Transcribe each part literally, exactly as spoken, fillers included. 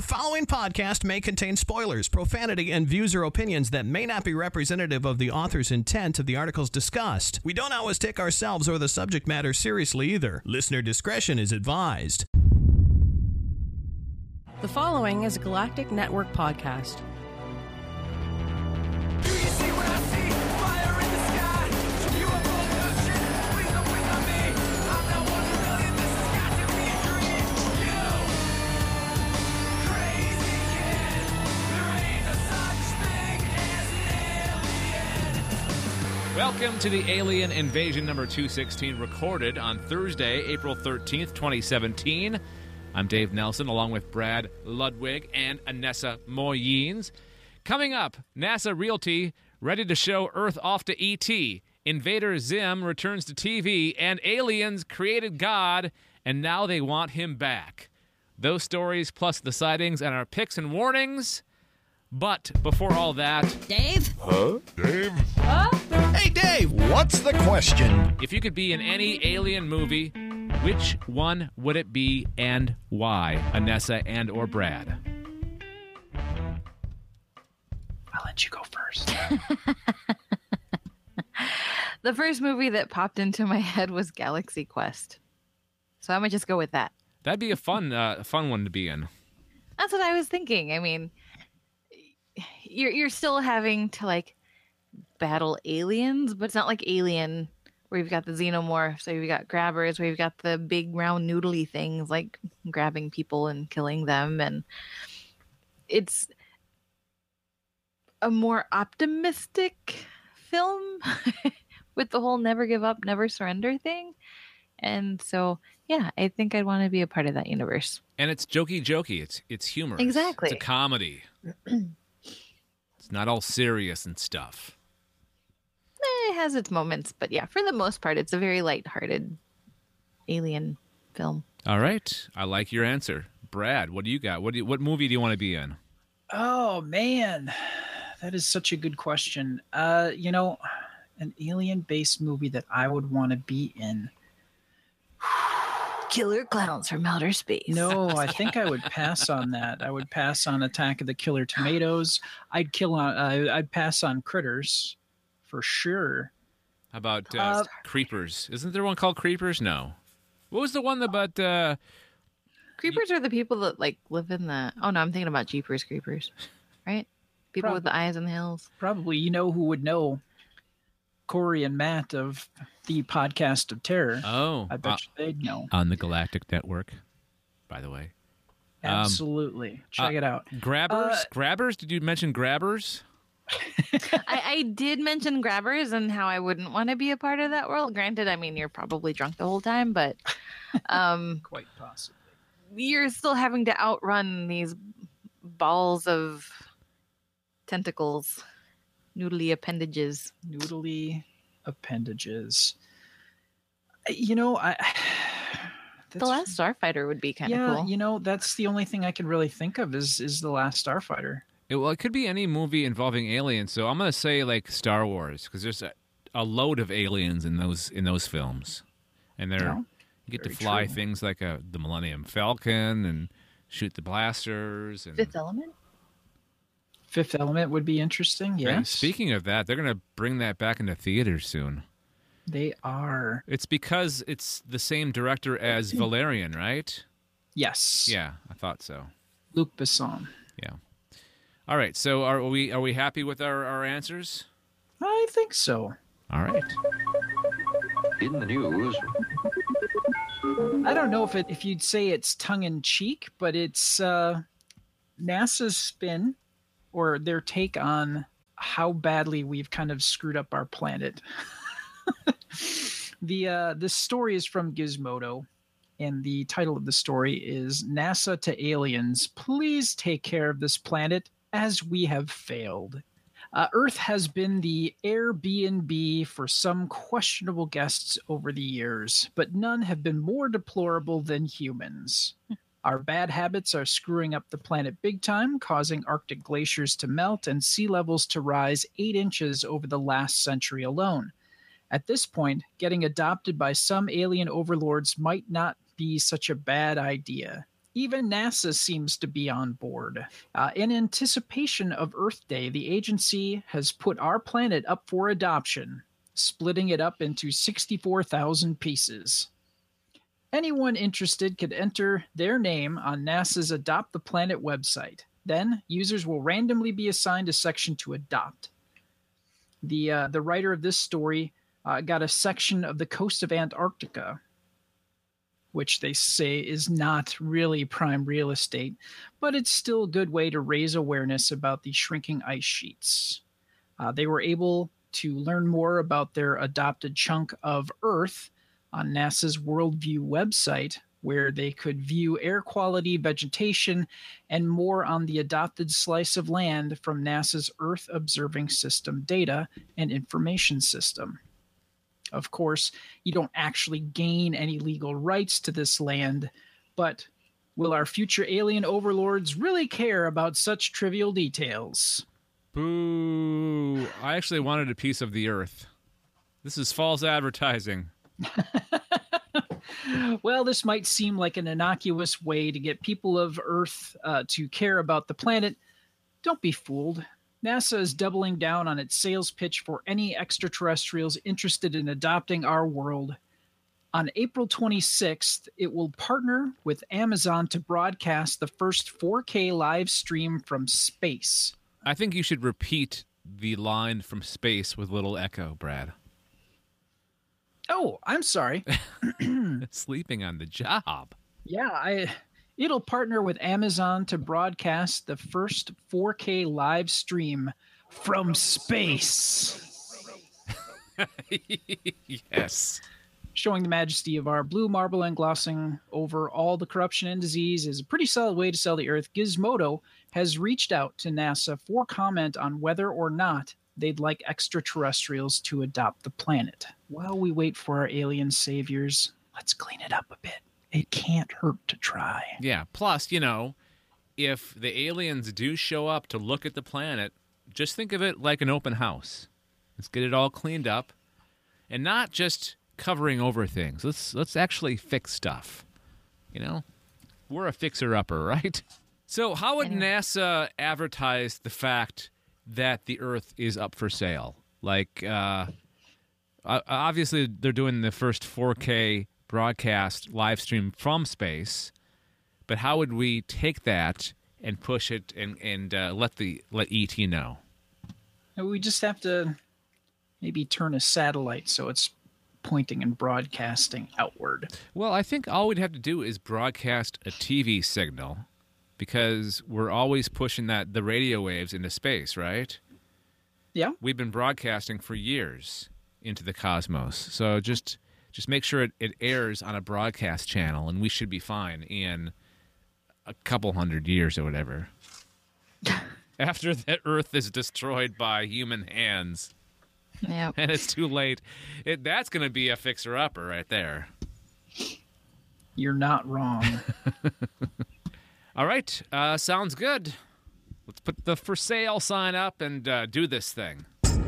following podcast may contain spoilers, profanity, and views or opinions that may not be representative of the author's intent of the articles discussed. We don't always take ourselves or the subject matter seriously either. Listener discretion is advised. The following is a Galactic Network podcast. Do you see what I see? Fire in the sky. You are both ocean. Please don't wait on me. I'm not one in a million. This has got to be a dream. You crazy kid. There ain't no such thing as an alien. Welcome to the Alien Invasion number two sixteen, recorded on Thursday, April thirteenth, twenty seventeen. I'm Dave Nelson, along with Brad Ludwig and Anessa Moyens. Coming up, NASA Realty ready to show Earth off to E T. Invader Zim returns to T V, and aliens created God, and now they want him back. Those stories, plus the sightings and our picks and warnings. But before all that... Dave? Huh? Dave? Huh? Hey, Dave! What's the question? If you could be in any alien movie, which one would it be and why? Anessa and or Brad? I'll let you go first. The first movie that popped into my head was Galaxy Quest. So I'm going to just go with that. That'd be a fun, uh, fun one to be in. That's what I was thinking. I mean, you're you're still having to, like, battle aliens, but it's not like Alien, where you've got the xenomorphs, so you've got grabbers, where you've got the big round noodly things, like grabbing people and killing them. And it's a more optimistic film with the whole never give up, never surrender thing. And so, yeah, I think I'd want to be a part of that universe. And it's jokey jokey. It's it's humorous. Exactly. It's a comedy. It's not all serious and stuff. It has its moments, but yeah, for the most part, it's a very lighthearted alien film. All right. I like your answer. Brad, what do you got? What do you, what movie do you want to be in? Oh, man. That is such a good question. Uh, you know, an alien-based movie that I would want to be in. Killer Clowns from Outer Space. No, I think I would pass on that. I would pass on Attack of the Killer Tomatoes. I'd kill on. Uh, I'd pass on Critters, for sure. How about uh, Uh, Creepers? Isn't there one called Creepers? No. What was the one about... Uh, Creepers are the people that like live in the. Oh no, I'm thinking about Jeepers Creepers, right? People with the eyes on the hills. Probably, you know who would know? Corey and Matt of the Podcast of Terror. oh, I bet uh, you they'd know. on the Galactic Network, by the way. Um, Absolutely. Check uh, it out. Grabbers? Uh, Grabbers? Did you mention Grabbers? I, I did mention grabbers and how I wouldn't want to be a part of that world. Granted, I mean you're probably drunk the whole time, but um, Quite possibly. you're still having to outrun these balls of tentacles, noodly appendages. Noodly appendages. You know, I. The Last Starfighter would be kind of yeah, cool. you know, that's the only thing I can really think of is is The Last Starfighter. It, well, it could be any movie involving aliens. So I'm going to say like Star Wars, because there's a, a load of aliens in those in those films, and they're No, you get to very fly true. things like a, the Millennium Falcon and shoot the blasters. And Fifth Element? Fifth Element would be interesting. Hey, Yes. speaking of that, they're going to bring that back into theaters soon. They are. It's because it's the same director as Valerian, right? Yes. Yeah, I thought so. Luc Besson. Yeah. All right. So are we are we happy with our, our answers? I think so. All right. In the news, I don't know if it if you'd say it's tongue in cheek, but it's uh, NASA's spin or their take on how badly we've kind of screwed up our planet. the uh, this story is from Gizmodo, and the title of the story is NASA to Aliens, please take care of this planet as we have failed. Uh, Earth has been the Airbnb for some questionable guests over the years, but none have been more deplorable than humans. Our bad habits are screwing up the planet big time, causing Arctic glaciers to melt and sea levels to rise eight inches over the last century alone. At this point, getting adopted by some alien overlords might not be such a bad idea. Even NASA seems to be on board. Uh, in anticipation of Earth Day, the agency has put our planet up for adoption, splitting it up into sixty-four thousand pieces. Anyone interested could enter their name on NASA's Adopt the Planet website. Then, users will randomly be assigned a section to adopt. The, uh, the writer of this story uh, got a section of the coast of Antarctica, which they say is not really prime real estate, but it's still a good way to raise awareness about the shrinking ice sheets. Uh, they were able to learn more about their adopted chunk of Earth on NASA's Worldview website, where they could view air quality, vegetation, and more on the adopted slice of land from NASA's Earth Observing System data and information system. Of course, you don't actually gain any legal rights to this land, but will our future alien overlords really care about such trivial details? Boo. I actually wanted a piece of the Earth. This is false advertising. Well, this might seem like an innocuous way to get people of Earth uh, to care about the planet. Don't be fooled. NASA is doubling down on its sales pitch for any extraterrestrials interested in adopting our world. On April twenty-sixth, it will partner with Amazon to broadcast the first four K live stream from space. I think you should repeat the line from space with little echo, Brad. Oh, I'm sorry. Sleeping on the job. Yeah, I it'll partner with Amazon to broadcast the first four K live stream from space. Yes. Showing the majesty of our blue marble and glossing over all the corruption and disease is a pretty solid way to sell the Earth. Gizmodo has reached out to NASA for comment on whether or not they'd like extraterrestrials to adopt the planet. While we wait for our alien saviors, let's clean it up a bit. It can't hurt to try. Yeah. Plus, you know, if the aliens do show up to look at the planet, just think of it like an open house. Let's get it all cleaned up and not just covering over things. Let's let's actually fix stuff. You know, we're a fixer-upper, right? So how would NASA advertise the fact that the Earth is up for sale? Like, uh, obviously they're doing the first four K broadcast live stream from space, but how would we take that and push it and, and uh, let the let E T know? We just have to maybe turn a satellite so it's pointing and broadcasting outward. Well, I think all we'd have to do is broadcast a T V signal, because we're always pushing that the radio waves into space, right? Yeah. We've been broadcasting for years into the cosmos. So just just make sure it, it airs on a broadcast channel, and we should be fine in a couple hundred years or whatever. After the Earth is destroyed by human hands. Yep. And it's too late. It, that's going to be a fixer-upper right there. You're not wrong. All right, uh, sounds good. Let's put the for sale sign up and uh, do this thing.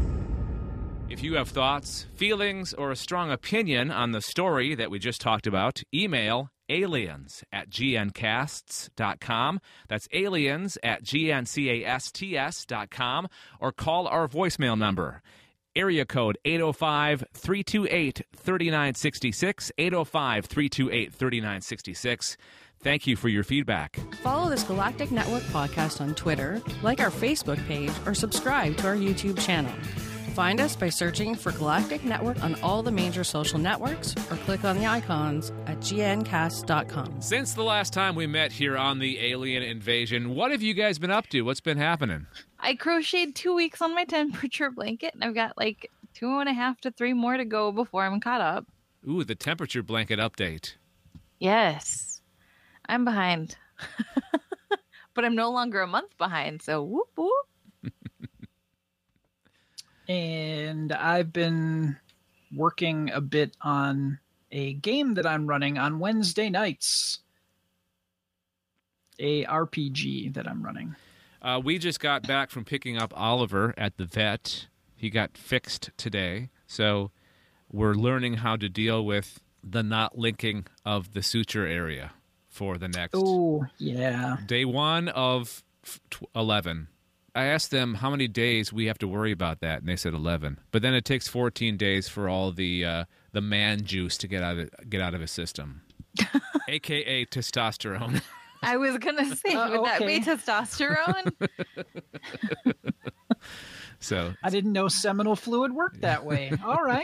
If you have thoughts, feelings, or a strong opinion on the story that we just talked about, email aliens at g n casts dot com. That's aliens at g n casts dot com. Or call our voicemail number, area code eight oh five, three two eight, three nine six six, eight oh five, three two eight, three nine six six. Thank you for your feedback. Follow this Galactic Network podcast on Twitter, like our Facebook page, or subscribe to our YouTube channel. Find us by searching for Galactic Network on all the major social networks, or click on the icons at g n cast dot com. Since the last time we met here on the Alien Invasion, what have you guys been up to? What's been happening? I crocheted two weeks on my temperature blanket, and I've got like two and a half to three more to go before I'm caught up. Ooh, the temperature blanket update. Yes. I'm behind. But I'm no longer a month behind, so whoop whoop. And I've been working a bit on a game that I'm running on Wednesday nights. A R P G that I'm running. Uh, we just got back from picking up Oliver at the vet. He got fixed today, so we're learning how to deal with the not linking of the suture area for the next Oh, yeah. day one of f- tw- eleven. I asked them how many days we have to worry about that, and they said eleven. But then it takes fourteen days for all the uh, the man juice to get out of get out of his system, A K A testosterone. I was gonna say, Uh, would that be okay. testosterone? So, I didn't know seminal fluid worked that way. All right.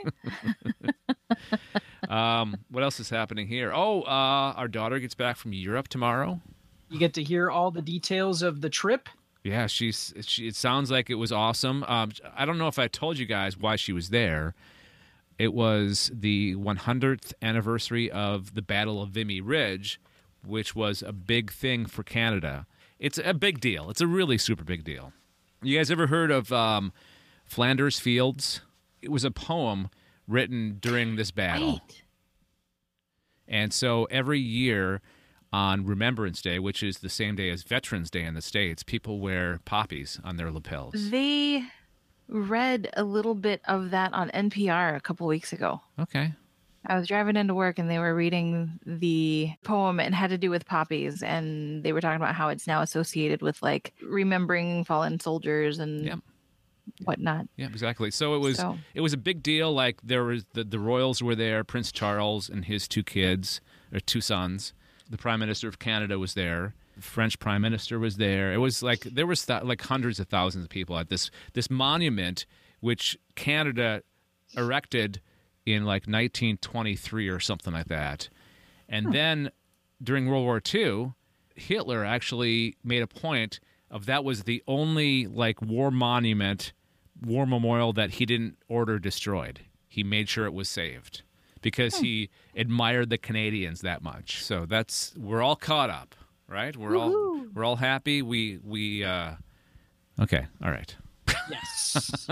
um, what else is happening here? Oh, uh, our daughter gets back from Europe tomorrow. You get to hear all the details of the trip. Yeah, she's. She, it sounds like it was awesome. Um, I don't know if I told you guys why she was there. It was the one hundredth anniversary of the Battle of Vimy Ridge, which was a big thing for Canada. It's a big deal. It's a really super big deal. You guys ever heard of um, Flanders Fields? It was a poem written during this battle. Right. And so every year on Remembrance Day, which is the same day as Veterans Day in the States, people wear poppies on their lapels. They read a little bit of that on N P R a couple weeks ago. Okay. I was driving into work and they were reading the poem and it had to do with poppies. And they were talking about how it's now associated with like remembering fallen soldiers and Yep. whatnot. Yeah, exactly. So it was So- it was a big deal. Like there was the, the royals were there, Prince Charles and his two kids, or two sons. The Prime Minister of Canada was there. The French Prime Minister was there. It was like there was th- like hundreds of thousands of people at this this monument, which Canada erected in like nineteen twenty-three or something like that. And then during World War Two, Hitler actually made a point of that was the only like war monument, war memorial that he didn't order destroyed. He made sure it was saved because he admired the Canadians that much. So that's we're all caught up, right? We're all we're all happy. We we uh okay, all right. Yes.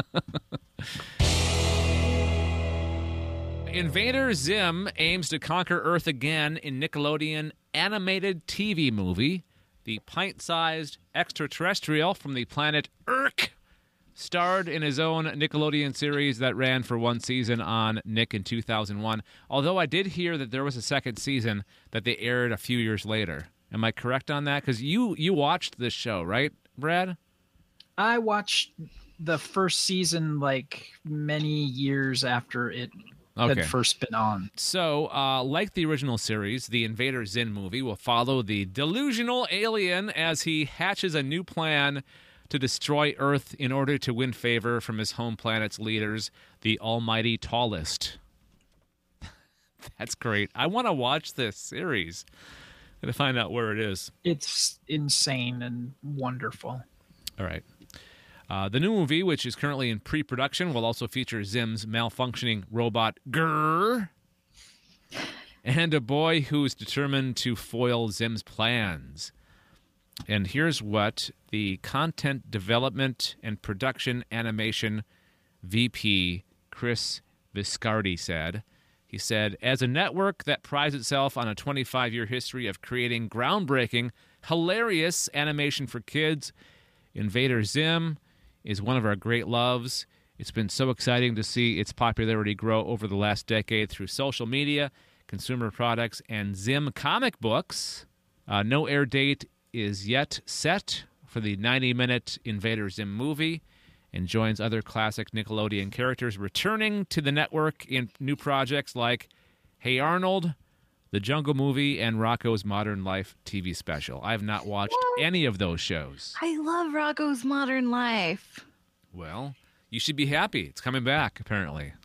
Invader Zim aims to conquer Earth again in Nickelodeon animated T V movie. The pint-sized extraterrestrial from the planet Urk starred in his own Nickelodeon series that ran for one season on Nick in two thousand one. Although I did hear that there was a second season that they aired a few years later. Am I correct on that? Because you, you watched this show, right, Brad? I watched the first season like many years after it Okay. had first been on. So, uh, like the original series, the Invader Zim movie will follow the delusional alien as he hatches a new plan to destroy Earth in order to win favor from his home planet's leaders, the almighty Tallest. That's great. I want to watch this series. I'm going to find out where it is. It's insane and wonderful. All right. Uh, the new movie, which is currently in pre-production, will also feature Zim's malfunctioning robot Grrr and a boy who is determined to foil Zim's plans. And here's what the Content Development and Production Animation V P Chris Viscardi said. He said, as a network that prides itself on a twenty-five-year history of creating groundbreaking, hilarious animation for kids, Invader Zim is one of our great loves. It's been so exciting to see its popularity grow over the last decade through social media, consumer products, and Zim comic books. Uh, no air date is yet set for the ninety-minute Invader Zim movie and joins other classic Nickelodeon characters returning to the network in new projects like Hey Arnold, The Jungle Movie, and Rocko's Modern Life T V special. I have not watched any of those shows. I love Rocco's Modern Life. Well, you should be happy. It's coming back, apparently.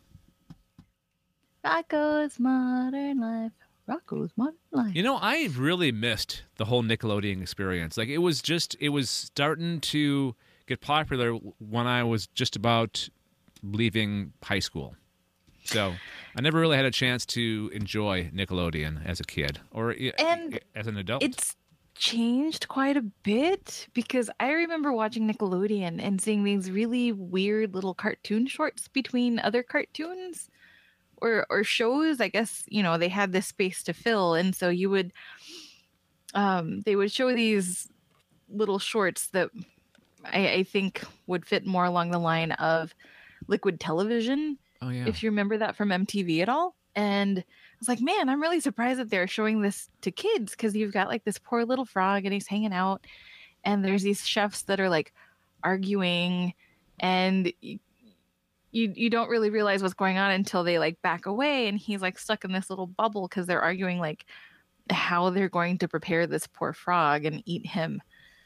Rocco's Modern Life. Rocco's Modern Life. You know, I really missed the whole Nickelodeon experience. Like, it was just, it was starting to get popular when I was just about leaving high school. So I never really had a chance to enjoy Nickelodeon as a kid or i- And as an adult. It's changed quite a bit because I remember watching Nickelodeon and seeing these really weird little cartoon shorts between other cartoons or or shows. I guess, you know, they had this space to fill, and so you would um they would show these little shorts that I, I think would fit more along the line of Liquid Television. oh, yeah. If you remember that from M T V at all. And I was like, man, I'm really surprised that they're showing this to kids, because you've got like this poor little frog and he's hanging out, and there's these chefs that are like arguing, and you you, you don't really realize what's going on until they like back away, and he's like stuck in this little bubble because they're arguing like how they're going to prepare this poor frog and eat him.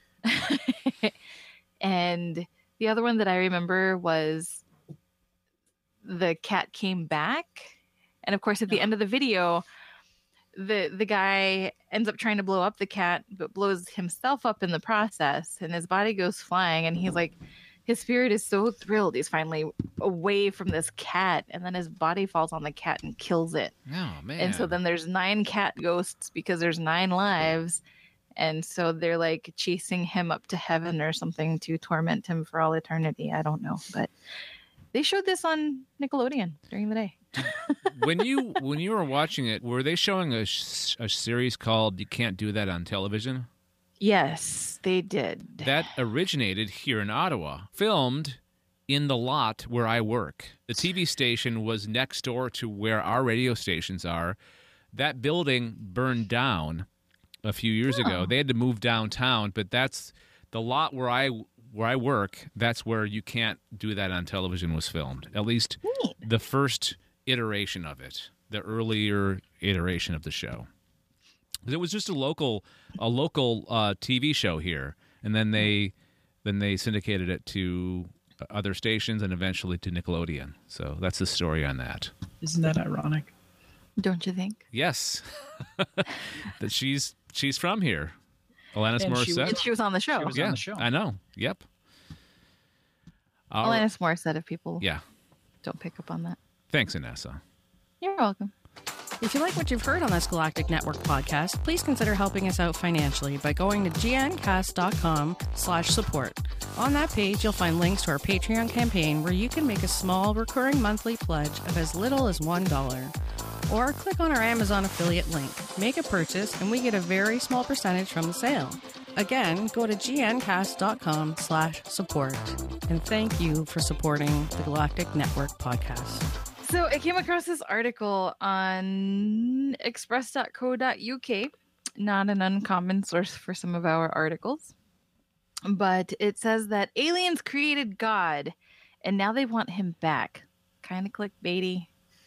And the other one that I remember was the cat came back. And of course, at the end of the video, the the guy ends up trying to blow up the cat, but blows himself up in the process, and his body goes flying. And he's like, his spirit is so thrilled. He's finally away from this cat, and then his body falls on the cat and kills it. Oh, man. And so then there's nine cat ghosts because there's nine lives. And so they're like chasing him up to heaven or something to torment him for all eternity. I don't know. But they showed this on Nickelodeon during the day. when you when you were watching it, were they showing a, sh- a series called You Can't Do That on Television? Yes, they did. That originated here in Ottawa, filmed in the lot where I work. The T V station was next door to where our radio stations are. That building burned down a few years Oh. ago. They had to move downtown, but that's the lot where I where I work. That's where You Can't Do That on Television was filmed. At least Neat. the first iteration of it, the earlier iteration of the show. It was just a local a local uh, T V show here, and then they then they syndicated it to other stations and eventually to Nickelodeon. So that's the story on that. Isn't that ironic? Don't you think? Yes, that she's she's from here, Alanis And she Morissette. And she was on the show. She was yeah, on the show. I know. Yep. All right. Alanis Morissette, if people Yeah. don't pick up on that. Thanks, Anessa. You're welcome. If you like what you've heard on this Galactic Network podcast, please consider helping us out financially by going to gncast.com slash support. On that page, you'll find links to our Patreon campaign where you can make a small recurring monthly pledge of as little as one dollar. Or click on our Amazon affiliate link, make a purchase, and we get a very small percentage from the sale. Again, go to gncast.com slash support. And thank you for supporting the Galactic Network podcast. So I came across this article on express dot co dot U K, not an uncommon source for some of our articles. But it says that aliens created God and now they want him back. Kind of clickbaity.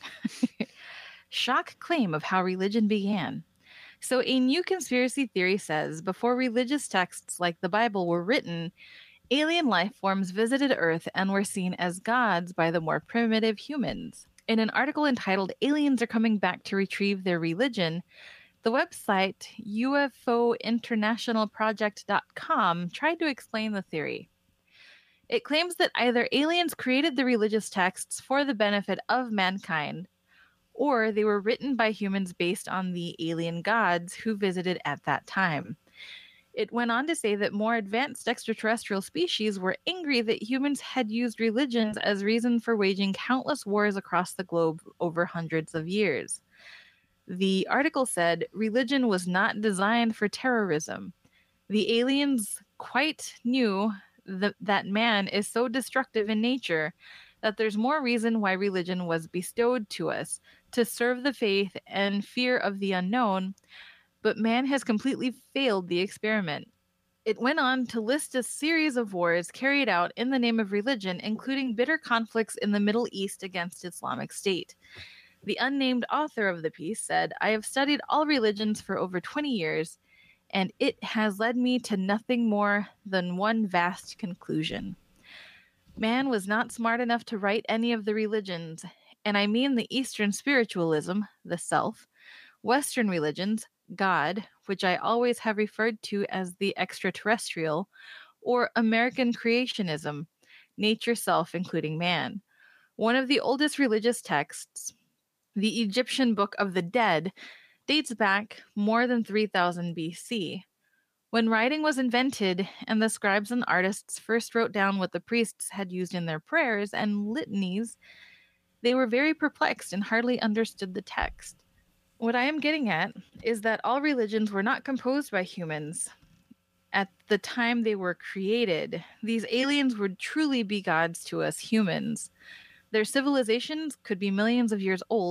Shock claim of how religion began. So a new conspiracy theory says before religious texts like the Bible were written, alien life forms visited Earth and were seen as gods by the more primitive humans. In an article entitled Aliens Are Coming Back to Retrieve Their Religion, the website U F O international project dot com tried to explain the theory. It claims that either aliens created the religious texts for the benefit of mankind, or they were written by humans based on the alien gods who visited at that time. It went on to say that more advanced extraterrestrial species were angry that humans had used religions as reason for waging countless wars across the globe over hundreds of years. The article said religion was not designed for terrorism. The aliens quite knew that, that man is so destructive in nature that there's more reason why religion was bestowed to us, to serve the faith and fear of the unknown, but man has completely failed the experiment. It went on to list a series of wars carried out in the name of religion, including bitter conflicts in the Middle East against Islamic State. The unnamed author of the piece said, "I have studied all religions for over twenty years, and it has led me to nothing more than one vast conclusion. Man was not smart enough to write any of the religions, and I mean the Eastern spiritualism, the self, Western religions, God, which I always have referred to as the extraterrestrial, or American creationism, nature self, including man. One of the oldest religious texts, the Egyptian Book of the Dead, dates back more than three thousand B C. When writing was invented and the scribes and artists first wrote down what the priests had used in their prayers and litanies, they were very perplexed and hardly understood the text. What I am getting at is that all religions were not composed by humans. At the time they were created, these aliens would truly be gods to us humans. Their civilizations could be millions of years old. They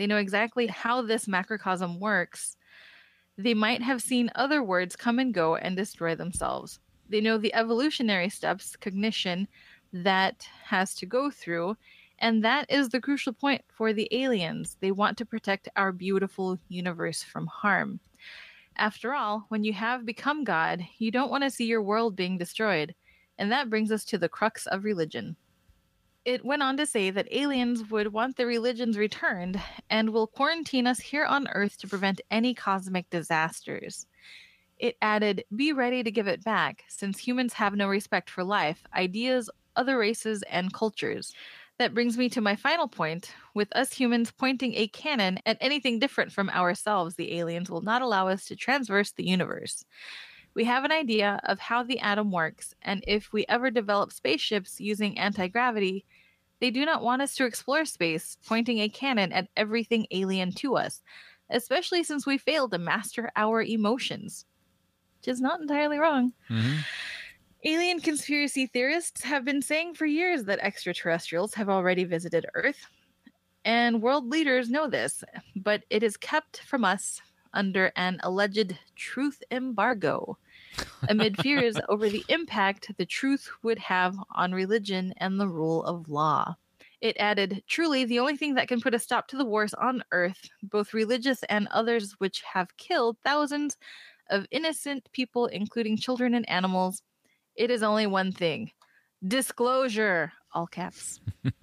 They know exactly how this macrocosm works. They might have seen other words come and go and destroy themselves. They know the evolutionary steps, cognition, that has to go through, and that is the crucial point for the aliens. They want to protect our beautiful universe from harm. After all, when you have become God, you don't want to see your world being destroyed. And that brings us to the crux of religion. It went on to say that aliens would want the religions returned and will quarantine us here on Earth to prevent any cosmic disasters. It added, be ready to give it back, since humans have no respect for life, ideas, other races, and cultures. That brings me to my final point. With us humans pointing a cannon at anything different from ourselves, the aliens will not allow us to traverse the universe. We have an idea of how the atom works, and if we ever develop spaceships using anti-gravity, they do not want us to explore space, pointing a cannon at everything alien to us, especially since we failed to master our emotions. Which is not entirely wrong. Mm-hmm. Alien conspiracy theorists have been saying for years that extraterrestrials have already visited Earth, and world leaders know this, but it is kept from us under an alleged truth embargo, amid fears over the impact the truth would have on religion and the rule of law. It added, truly, the only thing that can put a stop to the wars on Earth, both religious and others which have killed thousands of innocent people, including children and animals, it is only one thing. Disclosure, all caps.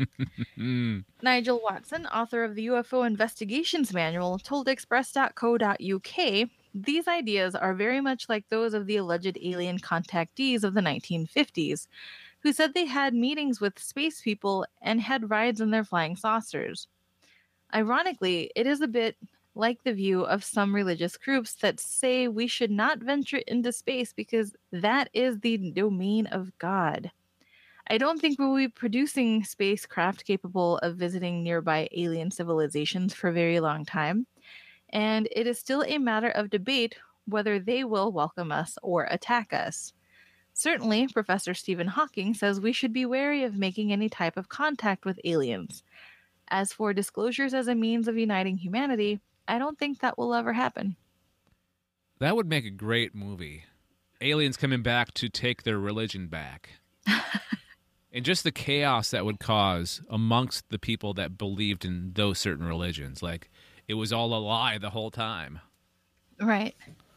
Nigel Watson, author of the U F O Investigations Manual, told express dot co dot U K, these ideas are very much like those of the alleged alien contactees of the nineteen fifties, who said they had meetings with space people and had rides in their flying saucers. Ironically, it is a bit like the view of some religious groups that say we should not venture into space because that is the domain of God. I don't think we'll be producing spacecraft capable of visiting nearby alien civilizations for a very long time, and it is still a matter of debate whether they will welcome us or attack us. Certainly, Professor Stephen Hawking says we should be wary of making any type of contact with aliens. As for disclosures as a means of uniting humanity, I don't think that will ever happen. That would make a great movie. Aliens coming back to take their religion back. And just the chaos that would cause amongst the people that believed in those certain religions. Like, it was all a lie the whole time. Right.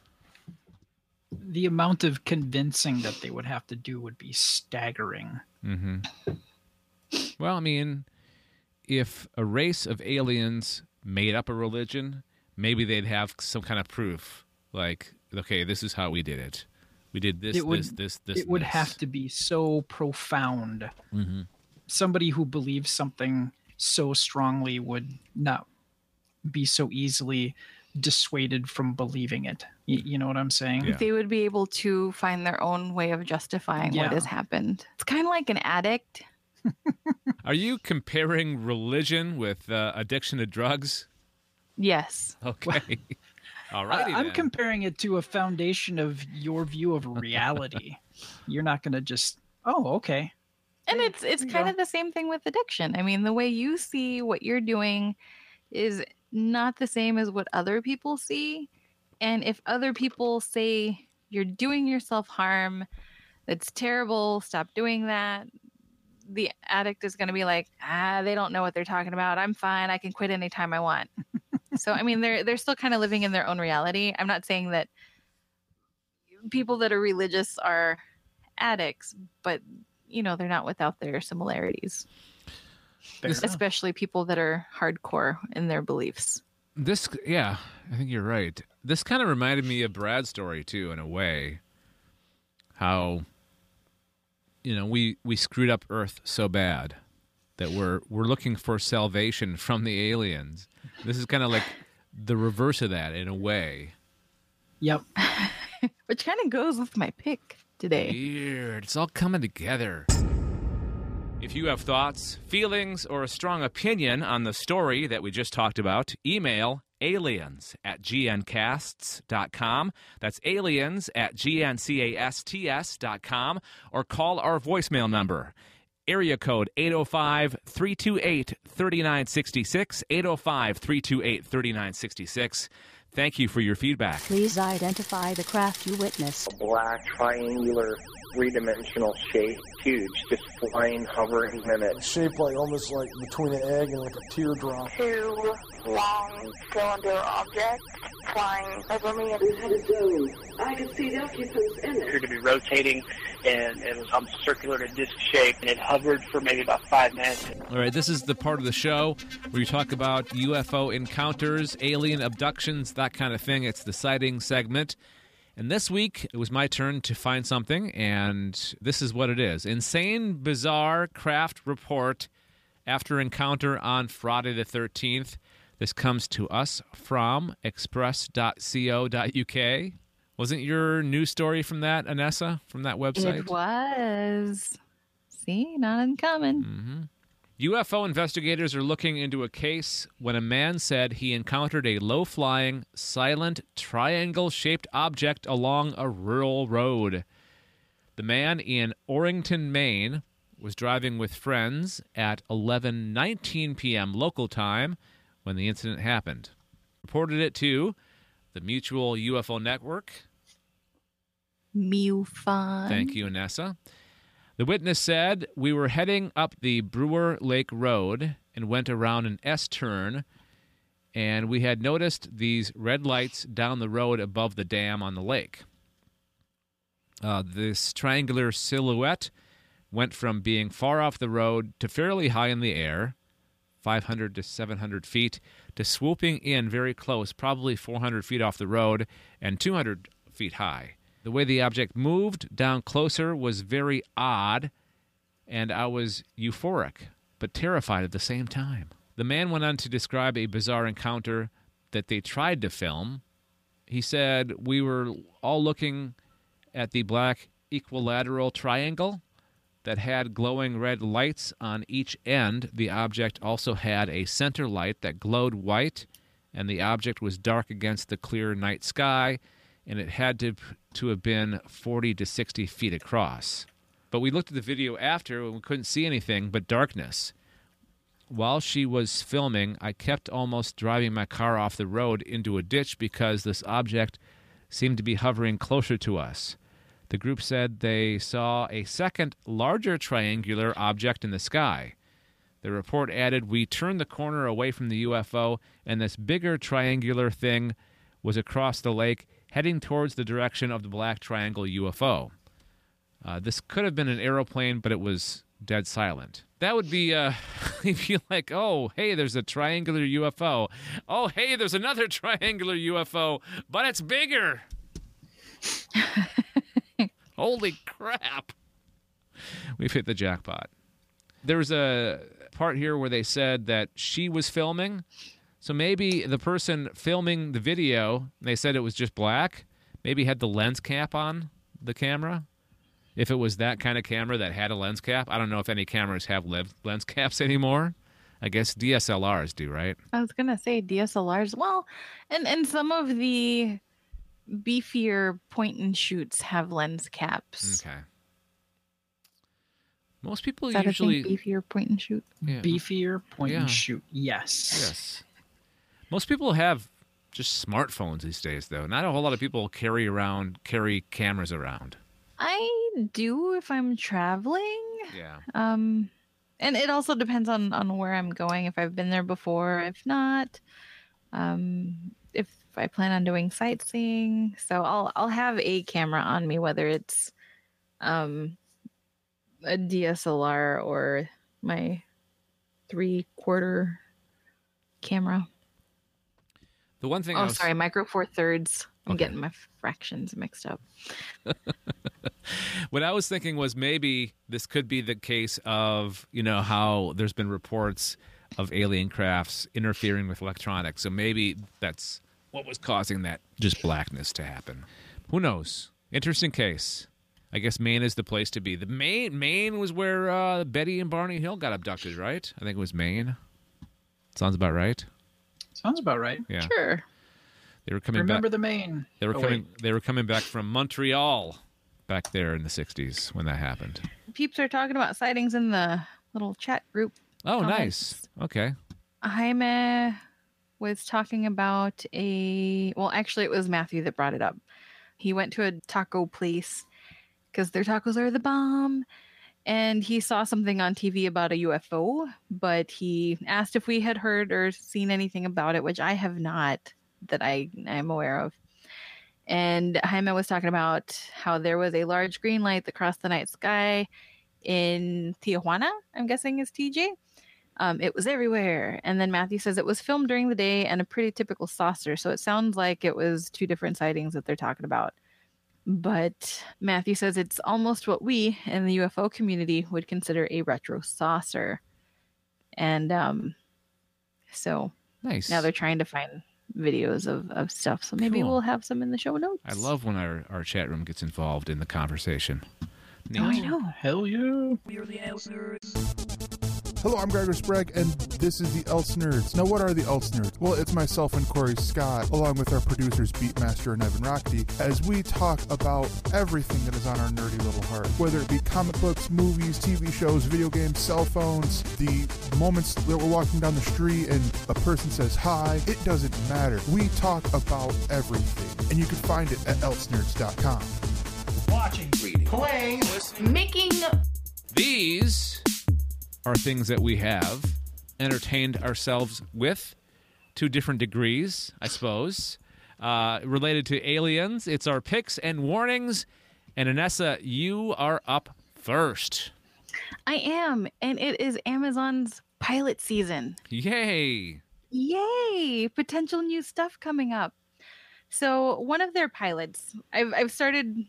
The amount of convincing that they would have to do would be staggering. Mm-hmm. Well, I mean, if a race of aliens made up a religion, maybe they'd have some kind of proof. Like, okay, this is how we did it. We did this, It would- this, this, this. It would this. have to be so profound. Mm-hmm. Somebody who believes something so strongly would not be so easily dissuaded from believing it. Y- You know what I'm saying? Yeah. They would be able to find their own way of justifying what Yeah. has happened. It's kind of like an addict. Are you comparing religion with uh, addiction to drugs? Yes. Okay. All righty I- I'm then. comparing it to a foundation of your view of reality. You're not going to just, oh, okay. And it's it's there you kind go. of the same thing with addiction. I mean, the way you see what you're doing is not the same as what other people see. And if other people say you're doing yourself harm, that's terrible, stop doing that, the addict is going to be like, ah, they don't know what they're talking about. I'm fine. I can quit anytime I want. So, I mean, they're they're still kind of living in their own reality. I'm not saying that people that are religious are addicts, but, you know, they're not without their similarities, Fair enough. especially people that are hardcore in their beliefs. This, yeah, I think you're right. This kind of reminded me of Brad's story, too, in a way. How, you know, we, we screwed up Earth so bad that we're we're looking for salvation from the aliens. This is kind of like the reverse of that, in a way. Yep. Which kind of goes with my pick today. Weird. It's all coming together. If you have thoughts, feelings, or a strong opinion on the story that we just talked about, email aliens at g n casts dot com. That's aliens at g n casts dot com. Or call our voicemail number, area code eight oh five, three two eight, three nine six six, eight oh five, three two eight, three nine six six. Thank you for your feedback. Please identify the craft you witnessed. Black, triangular, three-dimensional shape, huge, just flying, hovering in it. Shaped like almost like between an egg and like a teardrop. Two long cylinder objects flying over me. We had a dome. I could see the occupants in it. Appeared to be rotating, and it was um, circular to disc shape, and it hovered for maybe about five minutes. All right, this is the part of the show where you talk about U F O encounters, alien abductions, that kind of thing. It's the sighting segment. And this week, it was my turn to find something, and this is what it is. Insane, bizarre craft report after encounter on Friday the thirteenth. This comes to us from express dot co dot u k. Wasn't your news story from that, Anessa, from that website? It was. See, not uncommon. Mm-hmm. U F O investigators are looking into a case when a man said he encountered a low-flying, silent, triangle-shaped object along a rural road. The man in Orrington, Maine, was driving with friends at eleven nineteen p.m. local time when the incident happened. Reported it to the Mutual U F O Network. MUFON. Thank you, Anessa. The witness said, "We were heading up the Brewer Lake Road and went around an S-turn, and we had noticed these red lights down the road above the dam on the lake. Uh, this triangular silhouette went from being far off the road to fairly high in the air, five hundred to seven hundred feet, to swooping in very close, probably four hundred feet off the road and two hundred feet high. The way the object moved down closer was very odd, and I was euphoric, but terrified at the same time." The man went on to describe a bizarre encounter that they tried to film. He said, "We were all looking at the black equilateral triangle that had glowing red lights on each end. The object also had a center light that glowed white, and the object was dark against the clear night sky, and it had to to have been forty to sixty feet across. But we looked at the video after, and we couldn't see anything but darkness. While she was filming, I kept almost driving my car off the road into a ditch because this object seemed to be hovering closer to us. The group said they saw a second, larger triangular object in the sky. The report added, we turned the corner away from the U F O, and this bigger triangular thing was across the lake, heading towards the direction of the black triangle U F O. Uh, this could have been an aeroplane, but it was dead silent. That would be, uh, if you like, oh, hey, there's a triangular U F O. Oh, hey, there's another triangular U F O, but it's bigger. Holy crap. We've hit the jackpot. There's a part here where they said that she was filming. So maybe the person filming the video, they said it was just black, maybe had the lens cap on the camera. If it was that kind of camera that had a lens cap. I don't know if any cameras have lens caps anymore. I guess D S L Rs do, right? I was going to say D S L Rs. Well, and, and some of the beefier point and shoots have lens caps. Okay. Most people Is that usually... a thing, beefier point and shoot? Yeah. Beefier point Yeah. and shoot. Yes. Yes. Most people have just smartphones these days, though. Not a whole lot of people carry around, carry cameras around. I do if I'm traveling. Yeah. Um, and it also depends on, on where I'm going, if I've been there before, if not, um, if I plan on doing sightseeing. So I'll I'll have a camera on me, whether it's um, a D S L R or my three-quarter camera. The one thing I Oh, was... sorry, micro four thirds. I'm Okay. getting my fractions mixed up. What I was thinking was maybe this could be the case of, you know, how there's been reports of alien crafts interfering with electronics. So maybe that's what was causing that just blackness to happen. Who knows? Interesting case. I guess Maine is the place to be. The Maine, Maine was where uh, Betty and Barney Hill got abducted, right? I think it was Maine. Sounds about right. Sounds about right. Yeah. Sure. They were coming Remember back. the Maine. They were Oh, coming. wait. They were coming back from Montreal, back there in the sixties when that happened. peeps are talking about sightings in the little chat group. Oh, comments. nice. Okay. Jaime was talking about a, well, actually, it was Matthew that brought it up. He went to a taco place because their tacos are the bomb. And he saw something on T V about a U F O, but he asked if we had heard or seen anything about it, which I have not, that I am aware of. And Jaime was talking about how there was a large green light that crossed the night sky in Tijuana, I'm guessing is T J. Um, it was everywhere. And then Matthew says it was filmed during the day and a pretty typical saucer. So it sounds like it was two different sightings that they're talking about. But Matthew says it's almost what we in the U F O community would consider a retro saucer. And um, so nice. Now they're trying to find videos of, of stuff. So maybe Cool. we'll have some in the show notes. I love when our, our chat room gets involved in the conversation. Neat. Oh, I know. Hell yeah. We're the Elves Nerds. Hello, I'm Gregor Sprague, and this is the Elts Nerds. Now, what are the Elts Nerds? Well, it's myself and Corey Scott, along with our producers, Beatmaster and Evan Rockety, as we talk about everything that is on our nerdy little heart. Whether it be comic books, movies, T V shows, video games, cell phones, the moments that we're walking down the street and a person says hi, it doesn't matter. We talk about everything, and you can find it at elts nerds dot com. Watching, reading, playing, listening, making. These are things that we have entertained ourselves with to different degrees, I suppose. Uh, related to aliens, it's our picks and warnings. And Anessa, you are up first. I am. And it is Amazon's pilot season. Yay. Yay! Potential new stuff coming up. So one of their pilots, I've I've started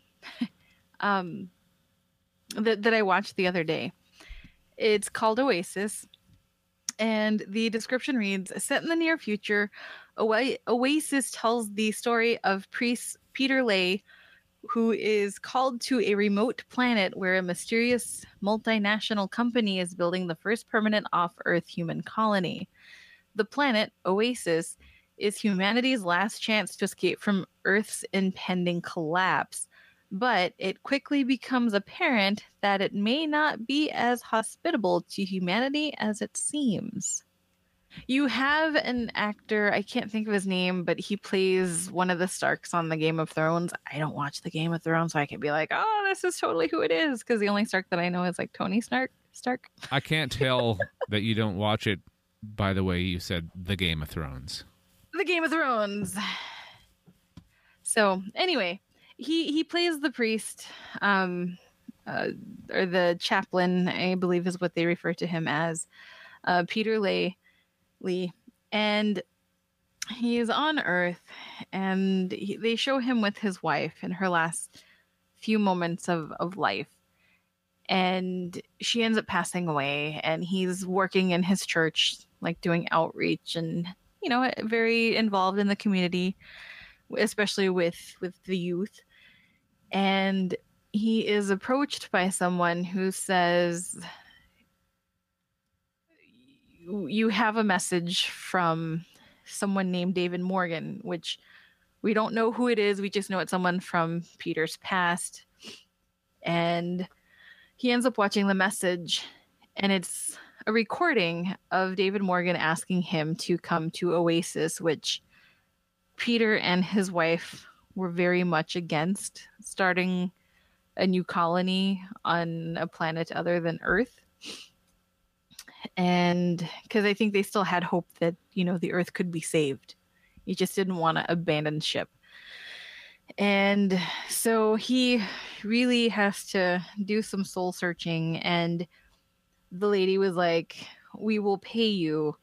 um that that I watched the other day. It's called Oasis, and the description reads, set in the near future, Oa- Oasis tells the story of priest Peter Lay, who is called to a remote planet where a mysterious multinational company is building the first permanent off-Earth human colony. The planet, Oasis, is humanity's last chance to escape from Earth's impending collapse. But it quickly becomes apparent that it may not be as hospitable to humanity as it seems. You have an actor, I can't think of his name, but he plays one of the Starks on the Game of Thrones. I don't watch the Game of Thrones, so I can be like, oh, this is totally who it is, because the only Stark that I know is like Tony Stark. Stark. I can't tell that you don't watch it by the way you said the Game of Thrones. The Game of Thrones. So, anyway, he he plays the priest, um, uh, or the chaplain, I believe is what they refer to him as, uh, Peter Lay, Lee, and he is on Earth, and he, they show him with his wife in her last few moments of, of life, and she ends up passing away, and he's working in his church, like doing outreach and, you know, very involved in the community, especially with with the youth. And he is approached by someone who says, you have a message from someone named David Morgan, which we don't know who it is. We just know it's someone from Peter's past. And he ends up watching the message, and it's a recording of David Morgan asking him to come to Oasis, which Peter and his wife were very much against, starting a new colony on a planet other than Earth. And because I think they still had hope that, you know, the Earth could be saved. You just didn't want to abandon ship. And so he really has to do some soul searching. And the lady was like, we will pay you.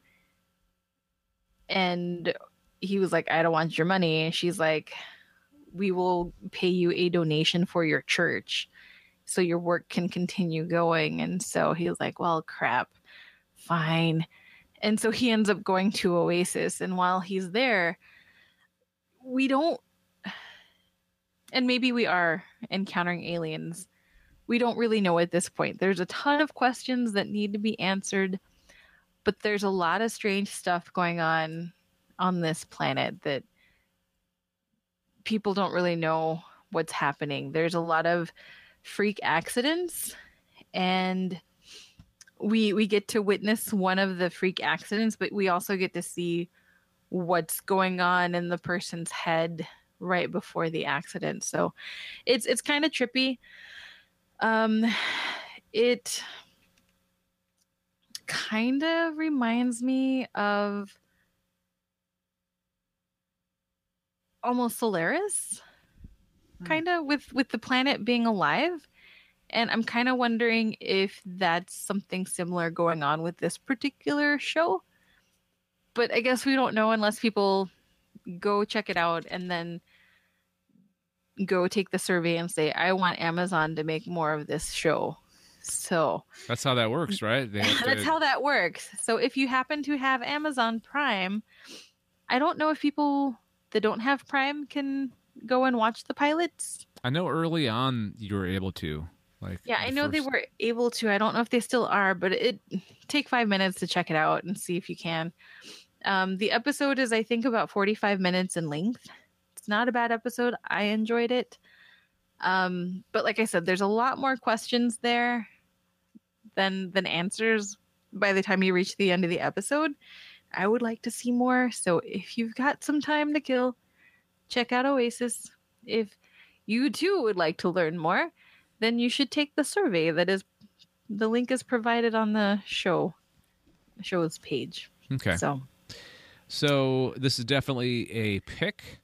And he was like, I don't want your money. And she's like, we will pay you a donation for your church so your work can continue going. And so he was like, well, crap, fine. And so he ends up going to Oasis. And while he's there, we don't, and maybe we are encountering aliens. We don't really know at this point. There's a ton of questions that need to be answered, but there's a lot of strange stuff going on on this planet that people don't really know what's happening. There's a lot of freak accidents, and we we get to witness one of the freak accidents, but we also get to see what's going on in the person's head right before the accident. So it's it's kind of trippy. Um, it kind of reminds me of almost Solaris, kind of with with the planet being alive. And I'm kind of wondering if that's something similar going on with this particular show. But I guess we don't know unless people go check it out and then go take the survey and say, I want Amazon to make more of this show. So that's how that works, right? They have to... That's how that works. So if you happen to have Amazon Prime, I don't know if people that don't have Prime can go and watch the pilots. I know early on you were able to. Like yeah, I the know first... they were able to. I don't know if they still are, but it take five minutes to check it out and see if you can. Um, the episode is, I think, about forty-five minutes in length. It's not a bad episode. I enjoyed it. Um, but like I said, there's a lot more questions there than than answers by the time you reach the end of the episode. I would like to see more. So if you've got some time to kill, check out Oasis. If you too would like to learn more, then you should take the survey that is, the link is provided on the show, show's page. Okay. So, so this is definitely a pick.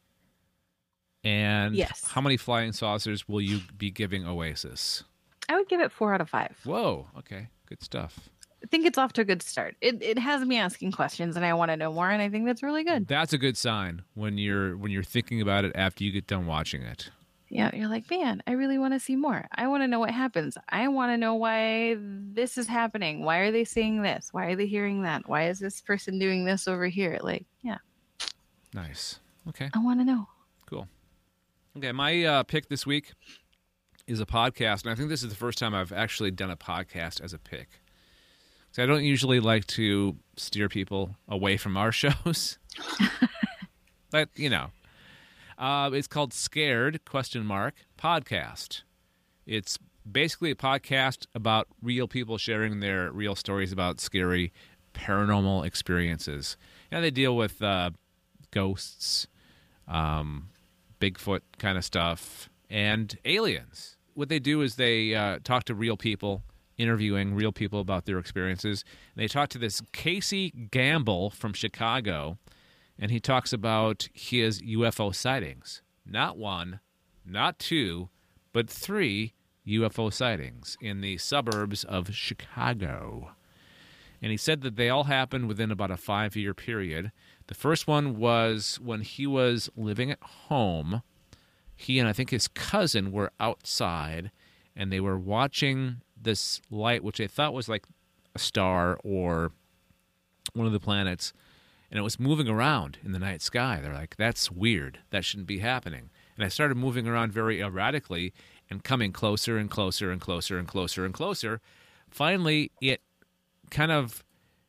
And yes. How many flying saucers will you be giving Oasis? I would give it four out of five. Whoa. Okay. Good stuff. I think it's off to a good start. It it has me asking questions, and I want to know more, and I think that's really good. That's a good sign when you're when you're thinking about it after you get done watching it. Yeah, you're like, man, I really want to see more. I want to know what happens. I want to know why this is happening. Why are they saying this? Why are they hearing that? Why is this person doing this over here? Like, yeah. Nice. Okay. I want to know. Cool. Okay, my uh, pick this week is a podcast, and I think this is the first time I've actually done a podcast as a pick. So I don't usually like to steer people away from our shows. But, you know. Uh, it's called Scared, question mark, podcast. It's basically a podcast about real people sharing their real stories about scary paranormal experiences. And they deal with uh, ghosts, um, Bigfoot kind of stuff, and aliens. What they do is they uh, talk to real people, interviewing real people about their experiences. And they talk to this Casey Gamble from Chicago, and he talks about his U F O sightings. Not one, not two, but three U F O sightings in the suburbs of Chicago. And he said that they all happened within about a five-year period. The first one was when he was living at home. He and I think his cousin were outside, and they were watching this light, which they thought was like a star or one of the planets, and it was moving around in the night sky. They're like, that's weird. That shouldn't be happening. And I started moving around very erratically and coming closer and closer and closer and closer and closer. Finally, it kind of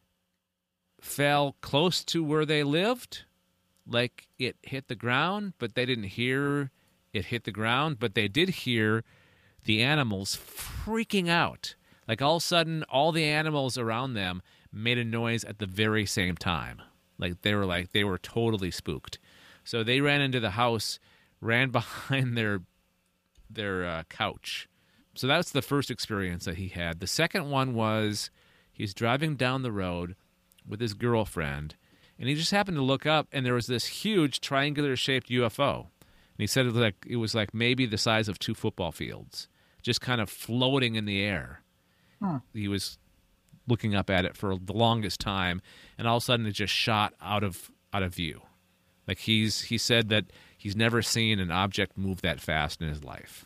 fell close to where they lived. Like it hit the ground, but they didn't hear it hit the ground. But they did hear the animals freaking out. Like all of a sudden, all the animals around them made a noise at the very same time. Like they were like they were totally spooked. So they ran into the house, ran behind their their uh, couch. So that's the first experience that he had. The second one was he's driving down the road with his girlfriend, and he just happened to look up, and there was this huge triangular-shaped U F O. And he said it was like it was like maybe the size of two football fields, just kind of floating in the air. Huh. He was looking up at it for the longest time, and all of a sudden it just shot out of out of view. Like he's he said that he's never seen an object move that fast in his life.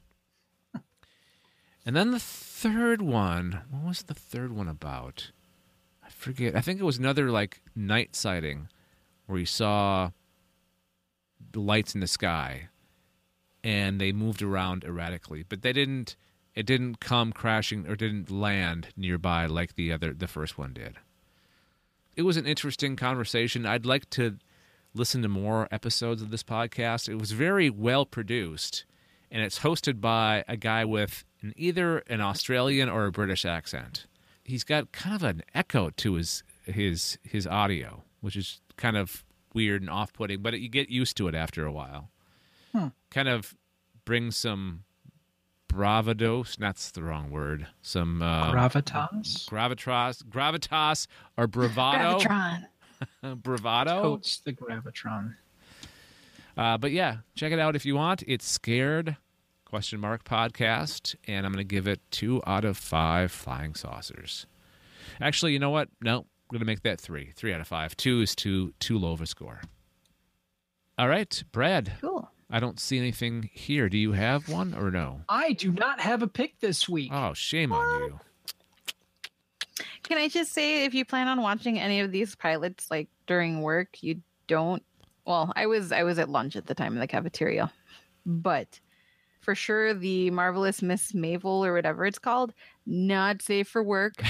And then the third one, what was the third one about? I forget. I think it was another like night sighting where he saw the lights in the sky and they moved around erratically, but they didn't it didn't come crashing or didn't land nearby like the other the first one did. It was an interesting conversation. I'd like to listen to more episodes of this podcast. It was very well produced, and it's hosted by a guy with in either an Australian or a British accent. He's got kind of an echo to his his his audio, which is kind of weird and off-putting, but you get used to it after a while. Hmm. Kind of brings some bravado, that's the wrong word, some... Uh, Gravitas? Gravitas, gravitas or bravado. Gravitron. Bravado. Totes the Gravitron. Uh, but yeah, check it out if you want. It's Scared question mark podcast, and I'm going to give it two out of five flying saucers. Actually, you know what? No, I'm going to make that three. Three out of five. Two is too too low of a score. All right, Brad. Cool. I don't see anything here. Do you have one or no? I do not have a pick this week. Oh, shame on you. Can I just say, if you plan on watching any of these pilots like during work, you don't. Well, I was I was at lunch at the time in the cafeteria, but for sure the Marvelous Miss Mavel or whatever it's called, not safe for work.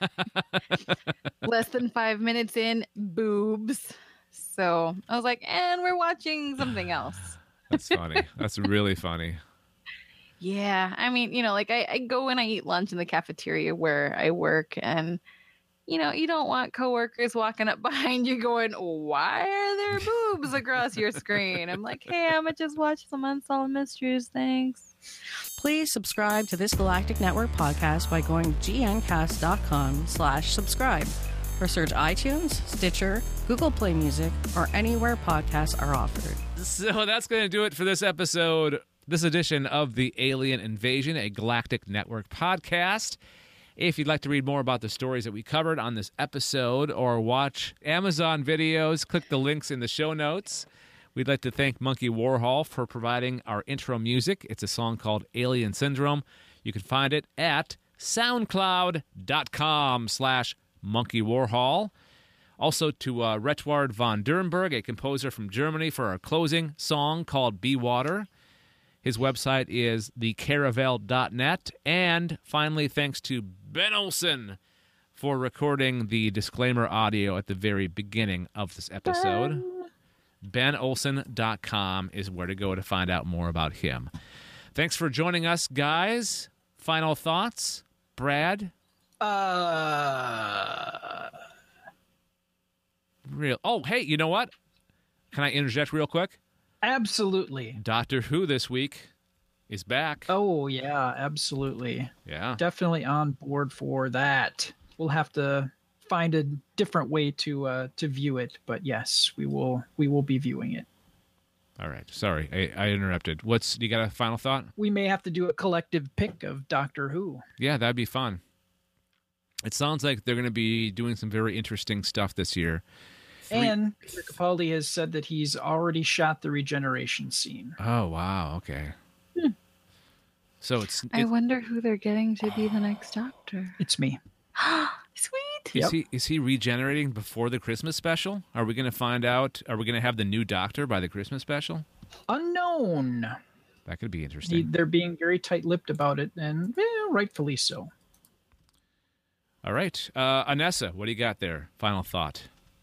Less than five minutes in, boobs. So I was like, and we're watching something else. That's funny. That's really funny. Yeah, I mean, you know, like I, I go and I eat lunch in the cafeteria where I work, and you know, you don't want coworkers walking up behind you going, "Why are there boobs across your screen?" I'm like, "Hey, I'm gonna just watch some Unsolved Mysteries, thanks." Please subscribe to this Galactic Network podcast by going to gncast.com slash subscribe, or search iTunes, Stitcher, Google Play Music, or anywhere podcasts are offered. So that's going to do it for this episode, this edition of the Alien Invasion, a Galactic Network podcast. If you'd like to read more about the stories that we covered on this episode or watch Amazon videos, click the links in the show notes. We'd like to thank Monkey Warhol for providing our intro music. It's a song called Alien Syndrome. You can find it at soundcloud.com slash Monkey Warhol. Also to uh, Retward von Durenberg, a composer from Germany, for our closing song called Be Water. His website is the caravel dot net. And finally, thanks to Ben Olson for recording the disclaimer audio at the very beginning of this episode. ben olson dot com is where to go to find out more about him. Thanks for joining us, guys. Final thoughts? Brad? Uh... Real. Oh, hey, you know what? Can I interject real quick? Absolutely. Doctor Who this week is back. Oh, yeah, absolutely. Yeah. Definitely on board for that. We'll have to find a different way to uh, to view it, but yes, we will we will be viewing it. All right. Sorry, I, I interrupted. What's you got a final thought? We may have to do a collective pick of Doctor Who. Yeah, that'd be fun. It sounds like they're going to be doing some very interesting stuff this year. Three... And Peter Capaldi has said that he's already shot the regeneration scene. Oh, wow. Okay. Hmm. So it's, it's... I wonder who they're getting to be the next Doctor. It's me. Sweet. Is Yep. he is he regenerating before the Christmas special? Are we going to find out? Are we going to have the new Doctor by the Christmas special? Unknown. That could be He, interesting. they're being very tight-lipped about it, and eh, rightfully so. All right. Uh, Anessa, what do you got there? Final thought.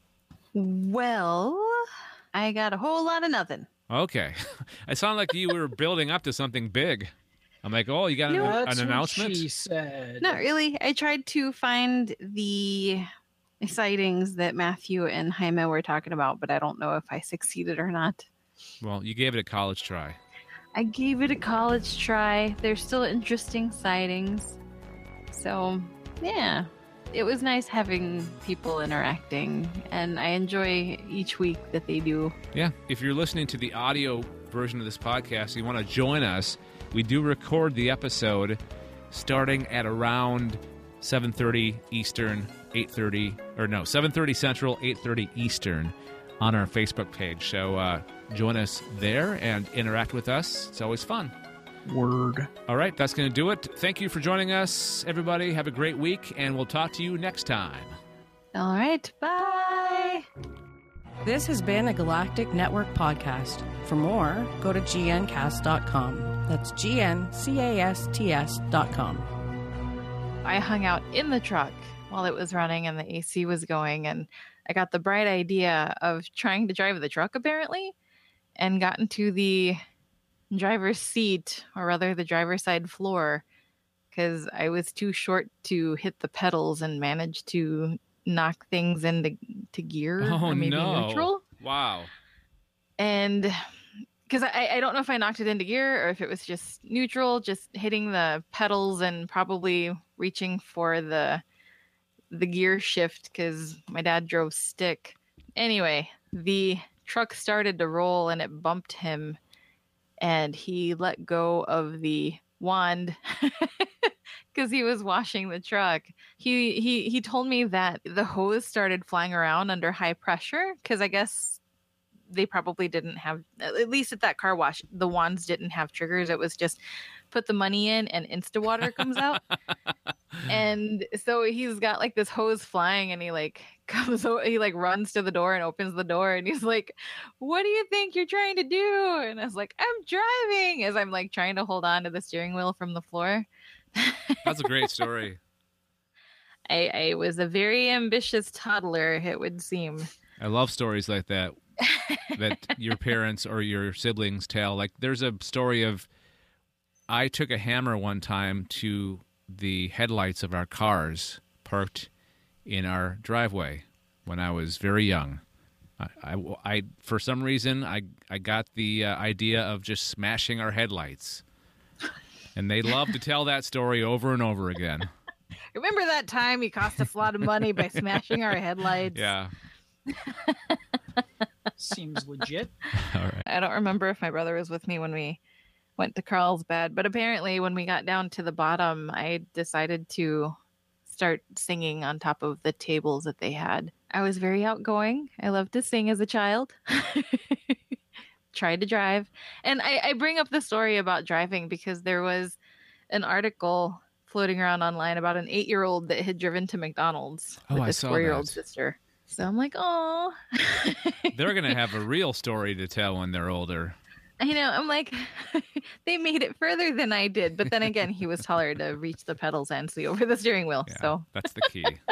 Well, I got a whole lot of nothing. Okay. It sounded like you were building up to something big. I'm like, oh, you got an, That's an what announcement? she said. Not really. I tried to find the sightings that Matthew and Jaime were talking about, but I don't know if I succeeded or not. Well, you gave it a college try. I gave it a college try. There's still interesting sightings. So, yeah. It was nice having people interacting, and I enjoy each week that they do. Yeah. If you're listening to the audio version of this podcast, you want to join us, we do record the episode starting at around seven thirty Eastern, eight thirty, or no, seven thirty Central, eight thirty Eastern on our Facebook page. So uh, join us there and interact with us. It's always fun. Word. All right, that's going to do it. Thank you for joining us, everybody. Have a great week, and we'll talk to you next time. All right, bye. This has been a Galactic Network podcast. For more, go to g n cast dot com. That's G N C A S T S dot com. I hung out in the truck while it was running and the A C was going, and I got the bright idea of trying to drive the truck, apparently, and got into the driver's seat, or rather the driver's side floor, because I was too short to hit the pedals and managed to knock things into to gear Oh, or maybe no. neutral. Wow. And because I, I don't know if I knocked it into gear or if it was just neutral, just hitting the pedals and probably reaching for the the gear shift because my dad drove stick. Anyway, the truck started to roll and it bumped him and he let go of the wand because he was washing the truck. He he he told me that the hose started flying around under high pressure because I guess they probably didn't have, at least at that car wash, the wands didn't have triggers. It was just put the money in and Instawater comes out. And so he's got like this hose flying and he like comes over, he like runs to the door and opens the door and he's like, what do you think you're trying to do? And I was like, I'm driving, as I'm like trying to hold on to the steering wheel from the floor. That's a great story. I, I was a very ambitious toddler, it would seem. I love stories like that that your parents or your siblings tell. Like there's a story of I took a hammer one time to the headlights of our cars parked in our driveway when I was very young. I, I, I for some reason, I, I got the uh, idea of just smashing our headlights. And they love to tell that story over and over again. Remember that time you cost us a lot of money by smashing our headlights? Yeah. Seems legit. All right. I don't remember if my brother was with me when we went to Carlsbad, but apparently when we got down to the bottom, I decided to start singing on top of the tables that they had. I was very outgoing. I loved to sing as a child. Tried to drive. And I, I bring up the story about driving because there was an article floating around online about an eight-year-old that had driven to McDonald's Oh, with I his saw four-year-old that. sister. So I'm like, oh. They're going to have a real story to tell when they're older. I know. I'm like, they made it further than I did. But then again, he was taller to reach the pedals and see over the steering wheel. Yeah, So that's the key.